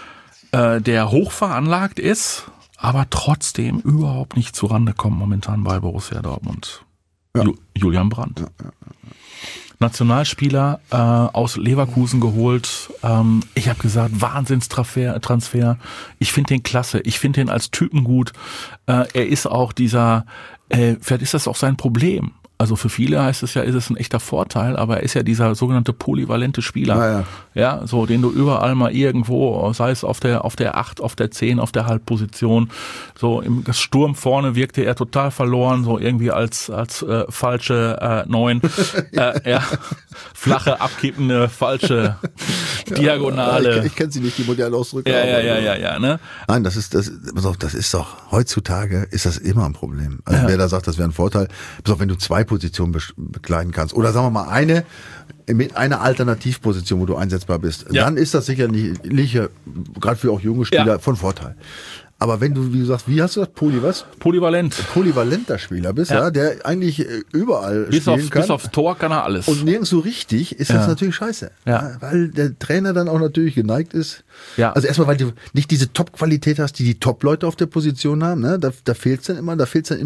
äh, der hoch veranlagt ist, aber trotzdem überhaupt nicht zurande kommt momentan bei Borussia Dortmund. Ja. Ju- Julian Brandt. Nationalspieler äh, aus Leverkusen geholt. Ähm, ich habe gesagt, Wahnsinnstransfer. Transfer. Ich finde den klasse. Ich finde den als Typen gut. Äh, er ist auch dieser, äh, vielleicht ist das auch sein Problem. Also für viele heißt es ja, ist es ein echter Vorteil, aber er ist ja dieser sogenannte polyvalente Spieler. Ja, ja. Ja, so, den du überall mal irgendwo, sei es auf der, auf der acht, auf der zehn, auf der Halbposition, so im Sturm vorne wirkte er total verloren, so irgendwie als, als äh, falsche äh, neun, äh, ja, flache, abkippende, falsche Diagonale. Ich, ich kenne sie nicht, die modernen Ausdrücke. Ja, ja, aber- ja, ja, ja, ne? Nein, das ist, das, pass auf, das ist doch, heutzutage ist das immer ein Problem. Also Ja. wer da sagt, das wäre ein Vorteil, pass auf, wenn du zwei Positionen be- bekleiden kannst, oder sagen wir mal eine, mit einer Alternativposition, wo du einsetzbar bist, Ja. dann ist das sicherlich, gerade für auch junge Spieler, Ja. von Vorteil. Aber wenn du, wie du sagst, wie hast du das, Poly, was? Polyvalent. Polyvalenter Spieler bist, ja, Ja. der eigentlich äh, überall Bis, spielen auf, kann. bis aufs Tor kann er alles. Und nirgends so richtig ist das Ja. natürlich scheiße. Ja. Weil der Trainer dann auch natürlich geneigt ist. Ja. Also erstmal, weil du nicht diese Top-Qualität hast, die die Top-Leute auf der Position haben. Ne? Da, da fehlt es dann immer, da fehlt es dann immer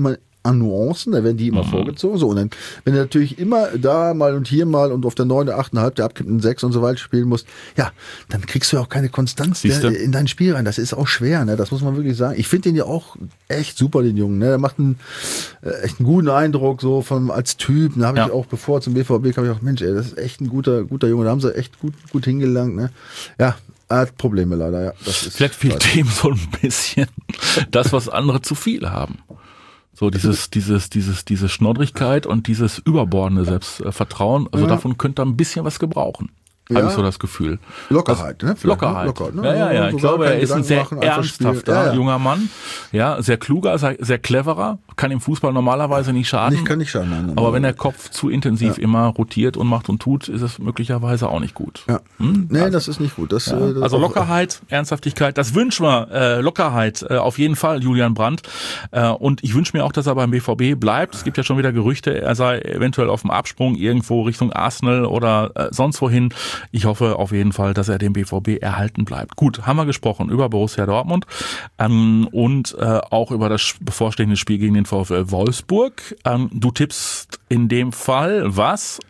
an Nuancen, da werden die immer mhm. vorgezogen. So, und dann, wenn du natürlich immer da mal und hier mal und auf der neun, der acht Komma fünf, der abkippten sechs und so weiter spielen musst, ja, dann kriegst du ja auch keine Konstanz der, in dein Spiel rein. Das ist auch schwer, ne? Das muss man wirklich sagen. Ich finde den ja auch echt super, den Jungen. Ne? Der macht einen, äh, echt einen guten Eindruck, so von, als Typ. Da habe ja. ich auch, bevor zum B V B kam, ich auch, Mensch, ey, das ist echt ein guter, guter Junge. Da haben sie echt gut, gut hingelangt. Ne? Ja, er hat Probleme leider, ja. Das ist Vielleicht fehlt dem so ein bisschen das, was andere zu viel haben. So dieses, dieses, dieses, diese Schnoddrigkeit und dieses überbordene Selbstvertrauen. Also ja. davon könnte er ein bisschen was gebrauchen. Ja. Habe ich so das Gefühl. Lockerheit, also, ne? Lockerheit. Locker, ne? Ja, ja, ja. Ich so glaube, er ist ein sehr machen, ernsthafter ja, ja. junger Mann. Ja, sehr kluger, sehr, sehr cleverer. Kann im Fußball normalerweise nicht schaden. Nicht, kann nicht schaden. Nein, nein, aber wenn der Kopf zu intensiv ja. immer rotiert und macht und tut, ist es möglicherweise auch nicht gut. Ja. Hm? Nee, also, das ist nicht gut. Das, ja. das also Lockerheit, Ernsthaftigkeit, das wünschen wir. Äh, Lockerheit, äh, auf jeden Fall, Julian Brandt. Äh, und ich wünsche mir auch, dass er beim B V B bleibt. Es gibt ja schon wieder Gerüchte, er sei eventuell auf dem Absprung irgendwo Richtung Arsenal oder äh, sonst wohin. Ich hoffe auf jeden Fall, dass er dem B V B erhalten bleibt. Gut, haben wir gesprochen über Borussia Dortmund ähm, und äh, auch über das bevorstehende Spiel gegen den VfL Wolfsburg. Ähm, du tippst in dem Fall was?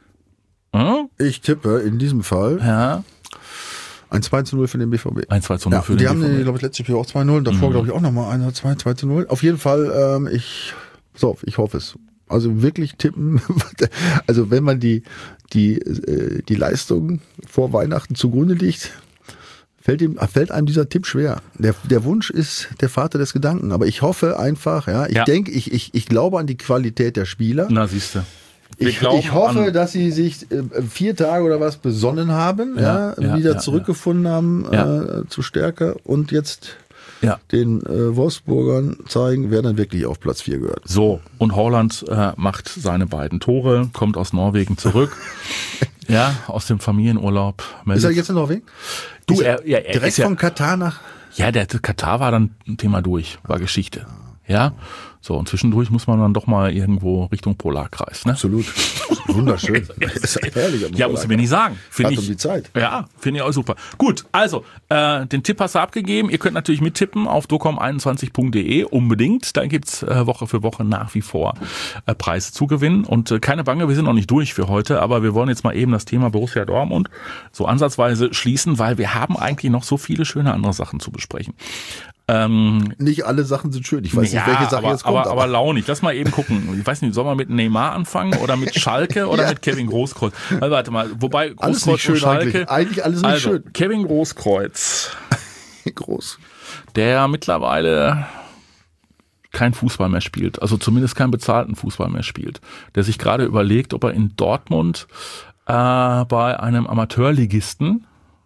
Hm? Ich tippe in diesem Fall ja. ein zwei zu null für den B V B. Ein zwei zu null ja, für den die B V B. Die haben, glaube ich, letztes Spiel auch zwei null. Davor, mhm. glaube ich, auch nochmal ein oder zwei, zwei zu null. Auf jeden Fall, ähm, ich, so, ich hoffe es. Also wirklich tippen, also wenn man die, die, die Leistung vor Weihnachten zugrunde liegt, fällt, ihm, fällt einem dieser Tipp schwer. Der, der Wunsch ist der Vater des Gedanken, aber ich hoffe einfach, ja, ich ja. denke, ich, ich, ich glaube an die Qualität der Spieler. Na, siehst du. Ich, ich hoffe, dass sie sich äh, vier Tage oder was besonnen haben, ja, ja, ja wieder ja, zurückgefunden ja. haben ja. Äh, zu Stärke und jetzt ja. den äh, Wolfsburgern zeigen, wer dann wirklich auf Platz vier gehört. So, und Haaland äh, macht seine beiden Tore, kommt aus Norwegen zurück. ja, aus dem Familienurlaub. Ist er jetzt in Norwegen? Du, er, ja, er direkt ist von ja, Katar nach... Ja, der Katar war dann ein Thema durch, war Geschichte. Ja, so, und zwischendurch muss man dann doch mal irgendwo Richtung Polarkreis, ne? Absolut. Wunderschön. Das ist herrlich. Ja, musst du mir nicht sagen. Finde ich. Um die Zeit. Ja, finde ich auch super. Gut, also, äh, den Tipp hast du abgegeben. Ihr könnt natürlich mittippen auf docom einundzwanzig punkt de unbedingt. Da gibt's äh, Woche für Woche nach wie vor äh, Preise zu gewinnen. Und äh, keine Bange, wir sind noch nicht durch für heute, aber wir wollen jetzt mal eben das Thema Borussia Dortmund so ansatzweise schließen, weil wir haben eigentlich noch so viele schöne andere Sachen zu besprechen. Ähm, nicht alle Sachen sind schön. Ich weiß ja, nicht, welche Sache aber, jetzt kommt. Aber, aber launig. Lass mal eben gucken. Ich weiß nicht, soll man mit Neymar anfangen oder mit Schalke oder ja. mit Kevin Großkreuz? Also, warte mal, wobei alles nicht Großkreuz schön und Schalke... Eigentlich, eigentlich alles nicht also, schön. Kevin Großkreuz. Groß. Der mittlerweile kein Fußball mehr spielt. Also zumindest keinen bezahlten Fußball mehr spielt. Der sich gerade überlegt, ob er in Dortmund äh, bei einem Amateurligisten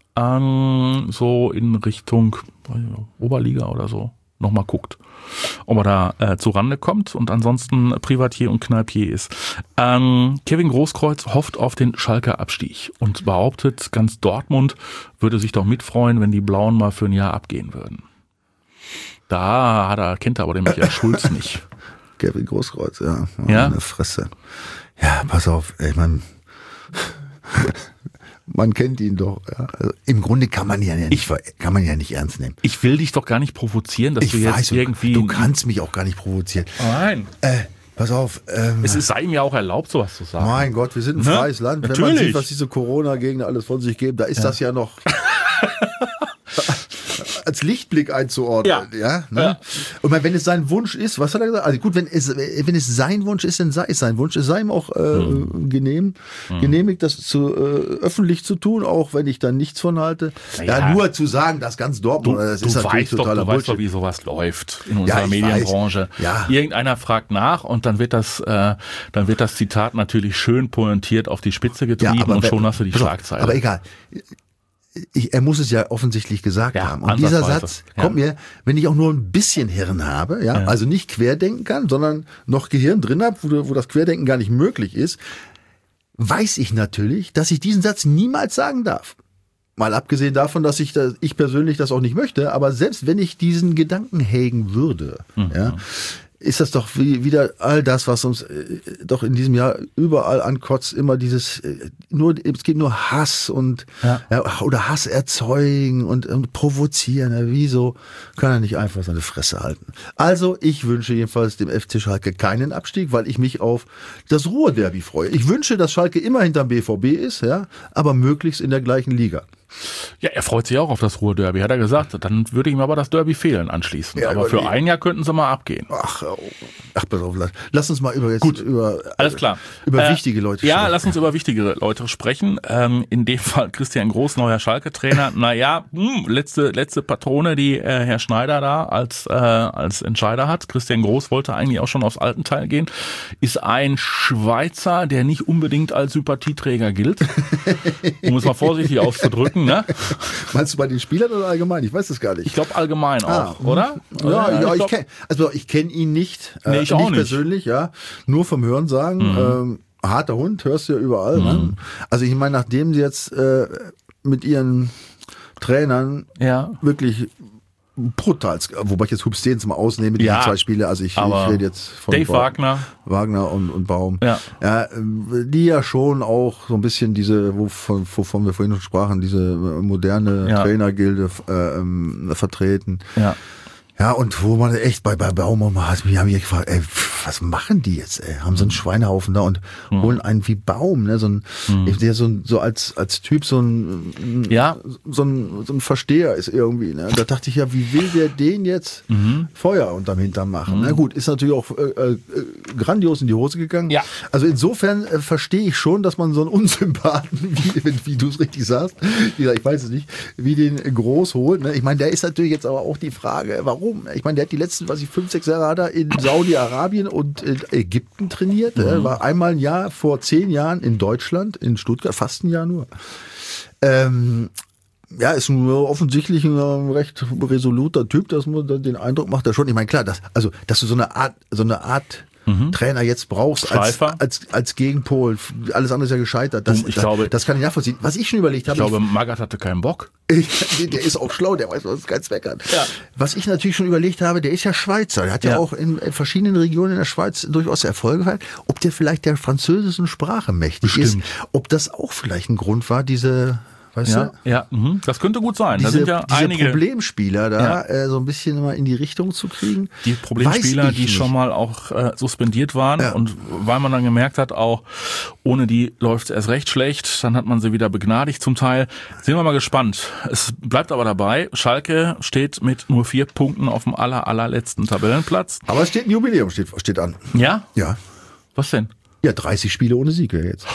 ähm, so in Richtung Oberliga oder so nochmal guckt, ob er da äh, zu Rande kommt und ansonsten Privatier und Kneipier ist. Ähm, Kevin Großkreuz hofft auf den Schalker Abstieg und behauptet, ganz Dortmund würde sich doch mitfreuen, wenn die Blauen mal für ein Jahr abgehen würden. Da hat er, kennt er aber den Michael Schulz nicht. Kevin Großkreuz, ja. Oh, ja? Eine Fresse. Ja, pass auf, ich meine... Man kennt ihn doch. Ja. Also im Grunde kann man ja nicht, ich, kann man ja nicht ernst nehmen. Ich will dich doch gar nicht provozieren, dass ich du jetzt weiß, irgendwie... Du kannst mich auch gar nicht provozieren. Nein. Äh, pass auf. Ähm, es ist, sei ihm ja auch erlaubt, sowas zu sagen. Mein Gott, wir sind ein ne? freies Land. Natürlich. Wenn man sieht, was diese Corona-Gegner alles von sich geben, da ist ja. das ja noch... als Lichtblick einzuordnen. Ja. Ja, ne? Ja. Und wenn es sein Wunsch ist, was hat er gesagt? Also gut, wenn es, wenn es sein Wunsch ist, dann sei es sein Wunsch. Es sei ihm auch äh, mhm. genehm, mhm. genehmigt, das zu, äh, öffentlich zu tun, auch wenn ich da nichts von halte. Ja, ja nur zu sagen, das ganz Dortmund, du, das du ist natürlich weißt totaler doch, Du Bullshit. weißt doch, wie sowas läuft in unserer ja, Medienbranche. Ja. Irgendeiner fragt nach und dann wird das, äh, dann wird das Zitat natürlich schön pointiert auf die Spitze getrieben ja, und schon hast du die Schlagzeile. Aber egal. Ich, er muss es ja offensichtlich gesagt ja, haben. Und dieser Satz ja. kommt mir, wenn ich auch nur ein bisschen Hirn habe, ja, ja. also nicht querdenken kann, sondern noch Gehirn drin habe, wo, wo das Querdenken gar nicht möglich ist, weiß ich natürlich, dass ich diesen Satz niemals sagen darf. Mal abgesehen davon, dass ich, das, ich persönlich das auch nicht möchte, aber selbst wenn ich diesen Gedanken hegen würde, mhm. ja, ist das doch wie, wieder all das, was uns äh, doch in diesem Jahr überall ankotzt, immer dieses, äh, nur, es geht nur Hass und, Ja. ja, oder Hass erzeugen und, und provozieren. Ja, wieso kann er nicht einfach seine Fresse halten? Also, ich wünsche jedenfalls dem F C Schalke keinen Abstieg, weil ich mich auf das Ruhr-Derby freue. Ich wünsche, dass Schalke immer hinterm B V B ist, ja, aber möglichst in der gleichen Liga. Ja, er freut sich auch auf das Ruhr-Derby, hat er gesagt. Dann würde ihm aber das Derby fehlen anschließend. Ja, aber aber für nee. ein Jahr könnten sie mal abgehen. Ach, oh. ach, pass auf, lass, lass uns mal über jetzt Gut, über alles klar. über Äh, wichtige Leute Ja, sprechen. lass uns über wichtige Leute sprechen. Ähm, in dem Fall Christian Groß, neuer Schalke-Trainer. Naja, hm, letzte letzte Patrone, die äh, Herr Schneider da als äh, als Entscheider hat. Christian Groß wollte eigentlich auch schon aufs Altenteil gehen. Ist ein Schweizer, der nicht unbedingt als Sympathieträger gilt. Um es mal vorsichtig auszudrücken, ne? Meinst du bei den Spielern oder allgemein? Ich weiß es gar Ich nicht. glaube allgemein auch, Ah, oder? Ja, ja, ich glaub- kenn, also ich kenne ihn nicht, Nee, äh, ich auch nicht nicht. persönlich, ja, nur vom Hören sagen. Ähm, harter Hund, hörst du ja überall. Ne? Also ich meine, nachdem sie jetzt äh, mit ihren Trainern Ja. wirklich brutal, wobei ich jetzt Hub Stehens mal ausnehme, die Ja, zwei Spiele, also ich, aber ich rede jetzt von Dave Ba- Wagner. Wagner und, und Baum. Ja. Ja, ähm, die ja schon auch so ein bisschen diese, wovon, wovon wir vorhin schon sprachen, diese äh, moderne Ja. Trainergilde äh, ähm, vertreten. Ja. Ja, und wo man echt bei, bei Baum hat, wir haben hier gefragt, ey, pff, was machen die jetzt, ey? Haben so einen Schweinehaufen da und holen einen wie Baum, ne? So ein, der so, ein- so als, als Typ so ein, Ja. so ein, so ein Versteher ist irgendwie, ne? Da dachte ich ja, wie will der den jetzt Feuer unterm Hintern machen? Na gut, ist natürlich auch äh, äh, grandios in die Hose gegangen. Ja. Also insofern äh, verstehe ich schon, dass man so einen Unsympathen, wie, wie, wie du es richtig sagst, wie gesagt, ich weiß es nicht, wie den Groß holt. Ne? Ich meine, der ist natürlich jetzt aber auch die Frage, warum? Ich meine, der hat die letzten, was ich, fünf, sechs Jahre hat er in Saudi-Arabien und in Ägypten trainiert. Er Mhm. war einmal ein Jahr vor zehn Jahren in Deutschland, in Stuttgart, fast ein Jahr nur. Ähm, ja, ist ein, offensichtlich ein äh, recht resoluter Typ, dass man da den Eindruck macht, er schon. Ich meine, klar, dass, also, dass du so eine Art, so eine Art Trainer jetzt brauchst als, Schleifer. als, als Gegenpol. Alles andere ist ja gescheitert. Das, Du, ich das, glaube- das kann ich nachvollziehen. Was ich schon überlegt Ich habe, glaube, Magath hatte keinen Bock. ich, der ist auch schlau, der weiß, was es keinen Zweck hat. Ja. Was ich natürlich schon überlegt habe, der ist ja Schweizer. Der hat ja, Ja. auch in verschiedenen Regionen in der Schweiz durchaus Erfolge gefeiert. Ob der vielleicht der französischen Sprache mächtig Bestimmt. ist, ob das auch vielleicht ein Grund war, diese, weißt Ja, du? ja, mhm. Das könnte gut sein. da Diese, sind ja diese einige Problemspieler da Ja. äh, so ein bisschen mal in die Richtung zu kriegen. die Problemspieler, Weiß ich die nicht. schon mal auch äh, suspendiert waren Ja. und weil man dann gemerkt hat, auch ohne die läuft es erst recht schlecht, dann hat man sie wieder begnadigt zum Teil. Sind wir mal gespannt. Es bleibt aber dabei, Schalke steht mit nur vier Punkten auf dem aller, allerletzten Tabellenplatz. Aber es steht ein Jubiläum, steht, steht an. Ja? Ja. Was denn? Ja, dreißig Spiele ohne Sieg wäre jetzt.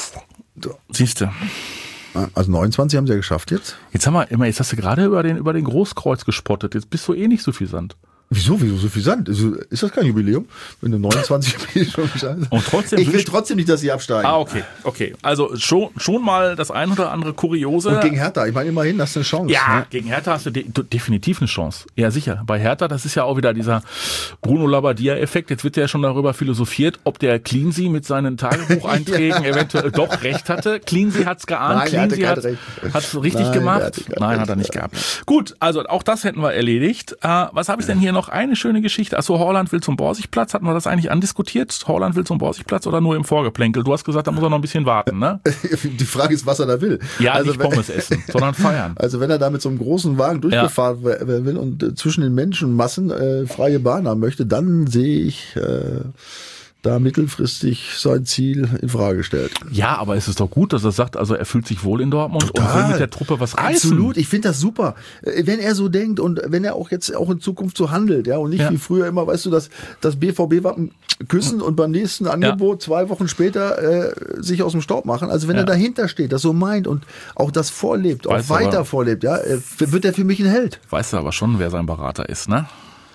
Siehste. Also neunundzwanzig haben sie ja geschafft jetzt. Jetzt haben wir immer, jetzt hast du gerade über den, über den Großkreuz gespottet. Jetzt bist du eh nicht so viel Sand. Wieso, wieso so viel Sand? Ist, ist das kein Jubiläum? Wenn du neunundzwanzig Spiele schon geschafft hast? Und trotzdem Ich will wünscht- trotzdem nicht, dass sie absteigen. Ah, okay, okay. Also schon, schon mal das ein oder andere Kuriose. Und gegen Hertha, ich meine, immerhin, das ist eine Chance. Ja, Ne? gegen Hertha hast du de definitiv eine Chance. Ja, sicher. Bei Hertha, das ist ja auch wieder dieser Bruno Labbadia-Effekt. Jetzt wird ja schon darüber philosophiert, ob der Cleansey mit seinen Tagebucheinträgen Ja. eventuell doch recht hatte. Cleansey hat's geahnt. Nein, er hatte Cleansey kein hat Recht. hat's richtig Nein, er gemacht. hatte kein Nein, Recht. hat er nicht gehabt. Gut, also auch das hätten wir erledigt. Äh, was habe ich denn hier noch? Eine schöne Geschichte. Achso, Holland will zum Borsigplatz. Hatten wir das eigentlich andiskutiert? Holland will zum Borsigplatz oder nur im Vorgeplänkel? Du hast gesagt, da muss er noch ein bisschen warten, ne? Die Frage ist, was er da will. Ja, also, nicht wenn- Pommes essen, sondern feiern. Also wenn er da mit so einem großen Wagen durchgefahren wer- wer will und äh, zwischen den Menschenmassen äh, freie Bahn haben möchte, dann sehe ich äh, da mittelfristig sein Ziel in Frage gestellt. Ja, aber es ist doch gut, dass er sagt, also er fühlt sich wohl in Dortmund und will Total. mit der Truppe was reißen. Absolut, ich finde das super. Äh, Wenn er so denkt und wenn er auch jetzt auch in Zukunft so handelt, ja, und nicht Ja. wie früher immer, weißt du, dass das B V B-Wappen küssen und beim nächsten Angebot zwei Wochen später äh, sich aus dem Staub machen. Also wenn Ja. er dahinter steht, das so meint und auch das vorlebt, Weiß auch weiter aber- vorlebt, ja, äh, wird er für mich ein Held. Weißt du aber schon, wer sein Berater ist, ne?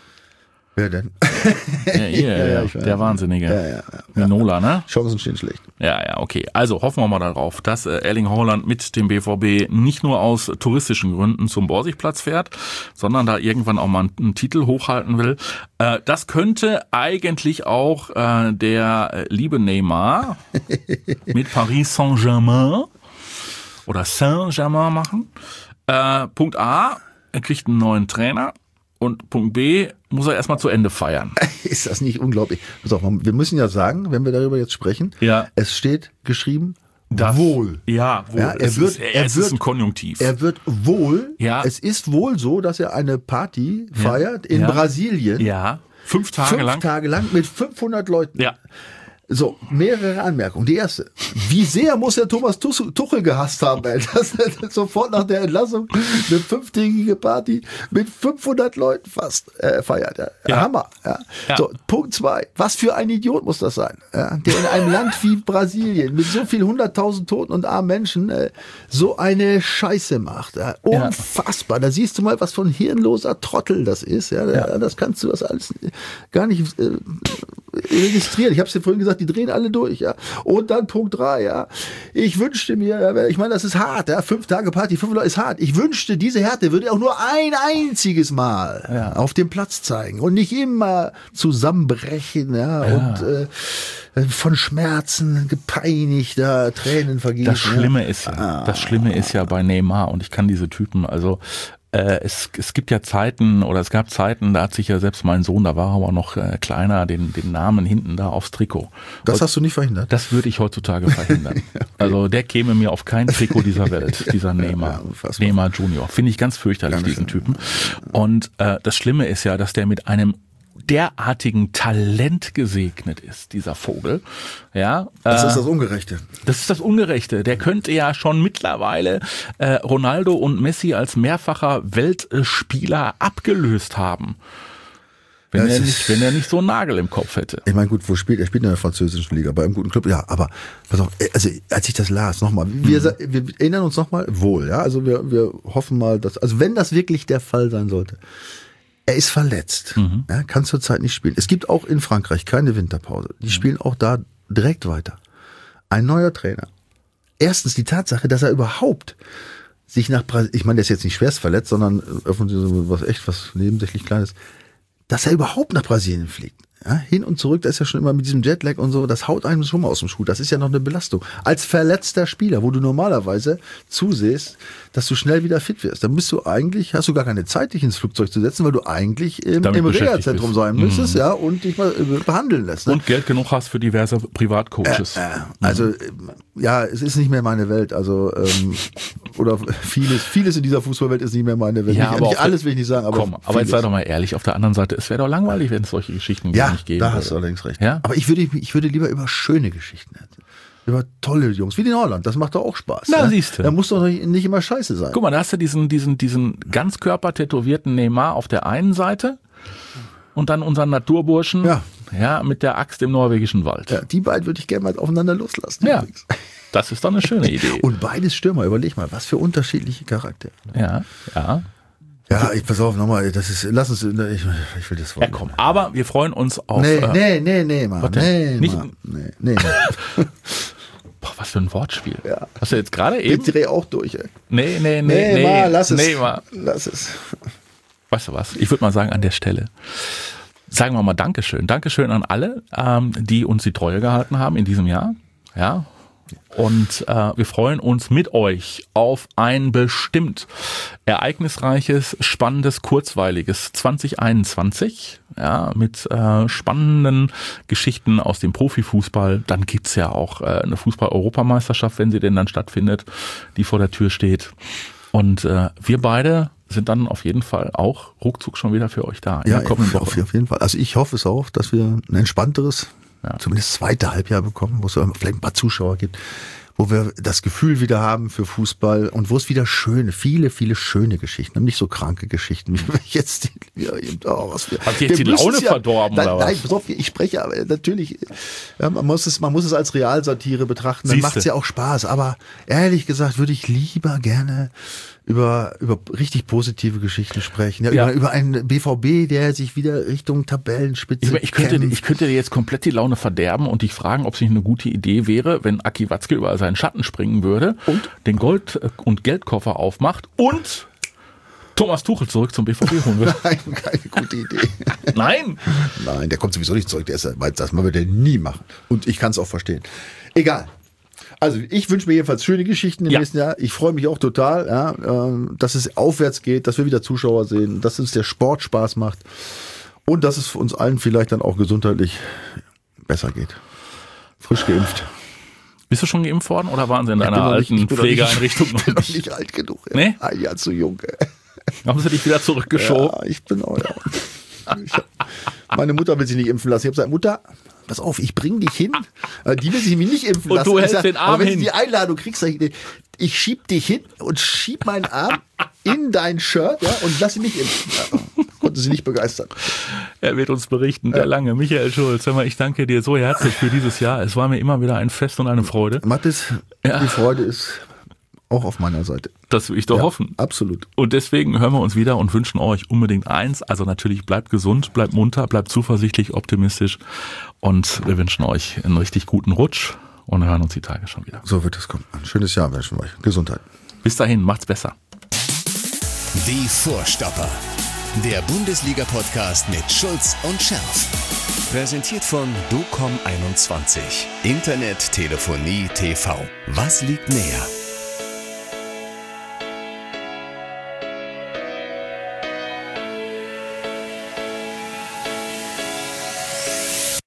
Wer denn? Ja, hier, Ja, ja, ja, ich weiß. der Wahnsinnige. Ja, ja, ja. Minola, ne? Chancen stehen schlecht. Ja, ja, okay. Also hoffen wir mal darauf, dass äh, Erling Haaland mit dem B V B nicht nur aus touristischen Gründen zum Borsigplatz fährt, sondern da irgendwann auch mal einen, einen Titel hochhalten will. Äh, das könnte eigentlich auch äh, der äh, liebe Neymar mit Paris Saint-Germain oder Saint-Germain machen. Äh, Punkt A, er kriegt einen neuen Trainer. und Punkt B, muss er erstmal zu Ende feiern. Ist das nicht unglaublich? Pass auf, wir müssen ja sagen, wenn wir darüber jetzt sprechen, Ja. es steht geschrieben, Das, wohl. Ja, wohl. Ja, er es wird- ist, er es wird- ist ein Konjunktiv. Er wird wohl, Ja. es ist wohl so, dass er eine Party feiert in Ja. Brasilien. ja, fünf Tage Fünf lang. Tage lang mit fünfhundert Leuten. Ja. So, mehrere Anmerkungen. Die erste. Wie sehr muss der Thomas Tuchel Tuchel gehasst haben, ey, dass er sofort nach der Entlassung eine fünftägige Party mit fünfhundert Leuten fast äh, feiert. Ja. Ja. Hammer. Ja. Ja. So, Punkt zwei. Was für ein Idiot muss das sein, ja, der in einem Land wie Brasilien mit so viel hunderttausend Toten und armen Menschen äh, so eine Scheiße macht. Ja. Unfassbar. Da siehst du mal, was für ein hirnloser Trottel das ist. Ja. Ja. Das kannst du das alles gar nicht äh, registrieren. Ich habe es dir vorhin gesagt, die drehen alle durch, ja. Und dann Punkt drei, ja. Ich wünschte mir, ja, ich meine, das ist hart, ja. Fünf Tage Party, fünf Leute ist hart. Ich wünschte, diese Härte würde auch nur ein einziges Mal Ja. auf dem Platz zeigen und nicht immer zusammenbrechen, ja, Ja. und äh, von Schmerzen gepeinigt, da Tränen vergießen. Das Schlimme ja. ist ja, das Schlimme ist ja bei Neymar, und ich kann diese Typen, also äh, es, es gibt ja Zeiten, oder es gab Zeiten, da hat sich ja selbst mein Sohn, da war er aber noch äh, kleiner, den, den Namen hinten da aufs Trikot. Das hast du nicht verhindert. Das würde ich heutzutage verhindern. Also der käme mir auf kein Trikot dieser Welt, dieser Neymar. Ja, unfassbar. Neymar Junior. Finde ich ganz fürchterlich, diesen Typen. Und äh, das Schlimme ist ja, dass der mit einem derartigen Talent gesegnet ist, dieser Vogel. Ja, Das äh, ist das Ungerechte. das ist das Ungerechte. Der könnte ja schon mittlerweile äh, Ronaldo und Messi als mehrfacher Weltspieler abgelöst haben. Wenn, Ja, er es nicht, ist- wenn er nicht so einen Nagel im Kopf hätte. Ich meine, gut, wo spielt er? spielt in der französischen Liga, bei einem guten Club. Ja, aber pass auf, also als ich das las, nochmal, wir, sa- wir erinnern uns nochmal, wohl, ja, also wir, wir hoffen mal, dass, also wenn das wirklich der Fall sein sollte, er ist verletzt, ja, kann zurzeit nicht spielen. Es gibt auch in Frankreich keine Winterpause. Die spielen auch da direkt weiter. Ein neuer Trainer. Erstens die Tatsache, dass er überhaupt sich nach Brasilien, ich meine, der ist jetzt nicht schwerst verletzt, sondern offensichtlich was echt was nebensächlich Kleines, dass er überhaupt nach Brasilien fliegt. Ja, hin und zurück, das ist ja schon immer mit diesem Jetlag und so, das haut einem schon mal aus dem Schuh. Das ist ja noch eine Belastung. Als verletzter Spieler, wo du normalerweise zusehst, dass du schnell wieder fit wirst, dann bist du eigentlich, hast du gar keine Zeit, dich ins Flugzeug zu setzen, weil du eigentlich im, Damit im beschäftigt Reha-Zentrum bist. sein müsstest, ja, und dich mal äh, behandeln lässt. Ne? Und Geld genug hast für diverse Privatcoaches. Äh, also, äh, ja, es ist nicht mehr meine Welt. Also, ähm, oder vieles, vieles in dieser Fußballwelt ist nicht mehr meine Welt. Ja, nicht aber nicht auf alles der- will ich nicht sagen, aber Komm, aber jetzt vieles. sei doch mal ehrlich, auf der anderen Seite, es wäre doch langweilig, wenn es solche Geschichten Ja, nicht gäbe. da hast du allerdings recht. Ja? Aber ich würde, ich würde lieber über schöne Geschichten erzählen. Über tolle Jungs, wie den Holland. Das macht doch auch Spaß. Na, ja? siehste. Da muss doch nicht, nicht immer scheiße sein. Guck mal, da hast du diesen, diesen, diesen ganzkörper-tätowierten Neymar auf der einen Seite und dann unseren Naturburschen, Ja. ja, mit der Axt im norwegischen Wald. Ja, die beiden würde ich gerne mal aufeinander loslassen. Ja, übrigens. das ist doch eine schöne Idee. Und beides Stürmer, überleg mal, was für unterschiedliche Charaktere. Ja, ja. Ja, ich pass auf, nochmal, das ist, lass uns, ich, ich will das Ja, komm. Aber wir freuen uns auf. Nee, äh, nee, nee, nee, Mann. was denn? Nee, Nicht- Mann. Nee, nee. nee. Boah, was für ein Wortspiel. Ja. Hast du jetzt gerade eben? Ich dreh auch durch, ey. Nee, nee, nee, Nee, nee. mal, lass es. Nee, mal. Lass es. Weißt du was? Ich würde mal sagen, an der Stelle sagen wir mal Dankeschön. Dankeschön an alle, ähm, die uns die Treue gehalten haben in diesem Jahr. Ja. Und äh, wir freuen uns mit euch auf ein bestimmt ereignisreiches, spannendes, kurzweiliges zwanzig einundzwanzig. Ja, mit äh, spannenden Geschichten aus dem Profifußball. Dann gibt's ja auch äh, eine Fußball-Europameisterschaft, wenn sie denn dann stattfindet, die vor der Tür steht. Und äh, wir beide sind dann auf jeden Fall auch ruckzuck schon wieder für euch da in Ja, der kommenden auf, Woche. auf jeden Fall. Also ich hoffe es auch, dass wir ein entspannteres, Ja. zumindest zweite Halbjahr bekommen, wo es vielleicht ein paar Zuschauer gibt, wo wir das Gefühl wieder haben für Fußball und wo es wieder schöne, viele, viele schöne Geschichten und nicht so kranke Geschichten, wie wir jetzt ja, eben, oh, was wir, Hat jetzt wir die müssen Laune es ja, verdorben, nein, oder was? Nein, pass auf, ich spreche aber natürlich, ja, man muss es, man muss es als Realsatire betrachten, dann Siehste. macht es ja auch Spaß, aber ehrlich gesagt würde ich lieber gerne über, über richtig positive Geschichten sprechen, ja, Ja. Über, über einen B V B, der sich wieder Richtung Tabellenspitze Ich, ich, könnte, kämpft. ich könnte dir jetzt komplett die Laune verderben und dich fragen, ob es nicht eine gute Idee wäre, wenn Aki Watzke über seinen Schatten springen würde und den Gold- und Geldkoffer aufmacht und Thomas Tuchel zurück zum B V B holen würde. Nein, keine gute Idee. Nein! Nein, der kommt sowieso nicht zurück. Der ist, das wird er nie machen. Und ich kann es auch verstehen. Egal. Also ich wünsche mir jedenfalls schöne Geschichten im Ja. nächsten Jahr. Ich freue mich auch total, ja, ähm, dass es aufwärts geht, dass wir wieder Zuschauer sehen, dass uns der Sport Spaß macht und dass es für uns allen vielleicht dann auch gesundheitlich besser geht. Frisch geimpft. Bist du schon geimpft worden oder waren sie in Ich deiner bin noch nicht- alten ich bin noch nicht- Pflegeeinrichtung Ich noch bin noch nicht? nicht alt genug. ey. Nee? Ein Jahr zu jung. ey. Haben sie dich wieder zurückgeschoben? Ja, ich bin auch, ja. Ich hab, meine Mutter will sich nicht impfen lassen. Ich habe gesagt, Mutter, pass auf, ich bring dich hin. Äh, Die will sich nämlich nicht impfen Und lassen. du Ich hältst sag, den Arm aber wenn hin. du die Einladung kriegst, sag ich, ich schieb dich hin und schieb meinen Arm in dein Shirt, ja, und lasse mich impfen. Ja, konnte sie nicht begeistern. Er wird uns berichten, der lange. Michael Schulz, hör mal, ich danke dir so herzlich für dieses Jahr. Es war mir immer wieder ein Fest und eine Freude. Mathis, Ja. die Freude ist auch auf meiner Seite. Das will ich doch Ja, hoffen. absolut. Und deswegen hören wir uns wieder und wünschen euch unbedingt eins. Also natürlich bleibt gesund, bleibt munter, bleibt zuversichtlich, optimistisch. Und wir wünschen euch einen richtig guten Rutsch und hören uns die Tage schon wieder. So wird es kommen. Ein schönes Jahr wünschen wir euch. Gesundheit. Bis dahin, macht's besser. Die Vorstopper. Der Bundesliga-Podcast mit Schulz und Scherf. Präsentiert von DOCOM einundzwanzig. Internet, Telefonie, T V. Was liegt näher?